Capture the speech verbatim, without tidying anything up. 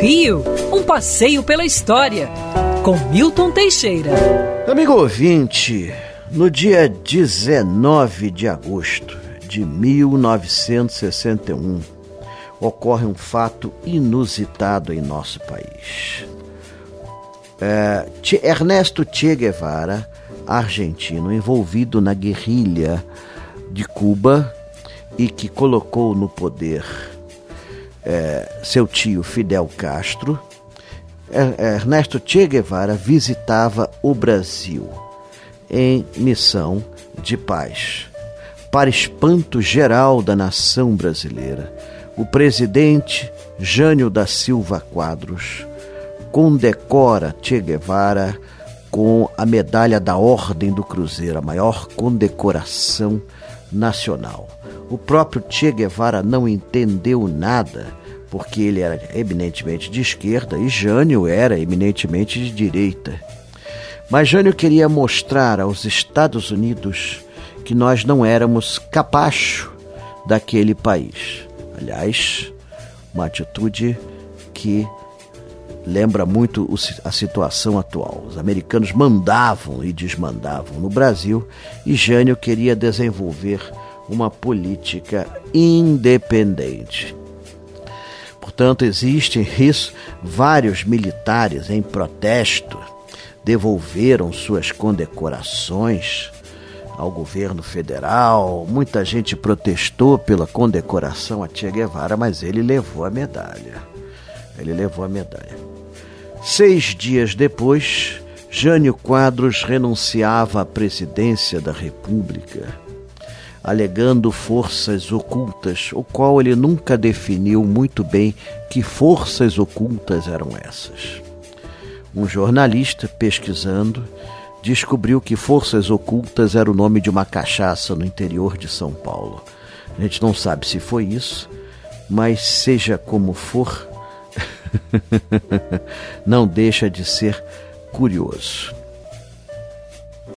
Rio, um passeio pela história, com Milton Teixeira. Amigo ouvinte, no dia dezenove de agosto de mil novecentos e sessenta e um, ocorre um fato inusitado em nosso país. É, Ernesto Che Guevara, argentino, envolvido na guerrilha de Cuba e que colocou no poder é, seu tio Fidel Castro, Ernesto Che Guevara visitava o Brasil em missão de paz. Para espanto geral da nação brasileira, o presidente Jânio da Silva Quadros condecora Che Guevara com a medalha da Ordem do Cruzeiro, a maior condecoração nacional. O próprio Che Guevara não entendeu nada, porque ele era eminentemente de esquerda e Jânio era eminentemente de direita. Mas Jânio queria mostrar aos Estados Unidos que nós não éramos capacho daquele país. Aliás, uma atitude que lembra muito a situação atual. Os americanos mandavam e desmandavam no Brasil e Jânio queria desenvolver uma política independente. Portanto, existem isso, vários militares em protesto devolveram suas condecorações ao governo federal. Muita gente protestou pela condecoração a Che Guevara, mas ele levou a medalha. Ele levou a medalha. Seis dias depois, Jânio Quadros renunciava à presidência da República, alegando forças ocultas, o qual ele nunca definiu muito bem que forças ocultas eram essas. Um jornalista, pesquisando, descobriu que forças ocultas era o nome de uma cachaça no interior de São Paulo. A gente não sabe se foi isso, mas seja como for, não deixa de ser curioso.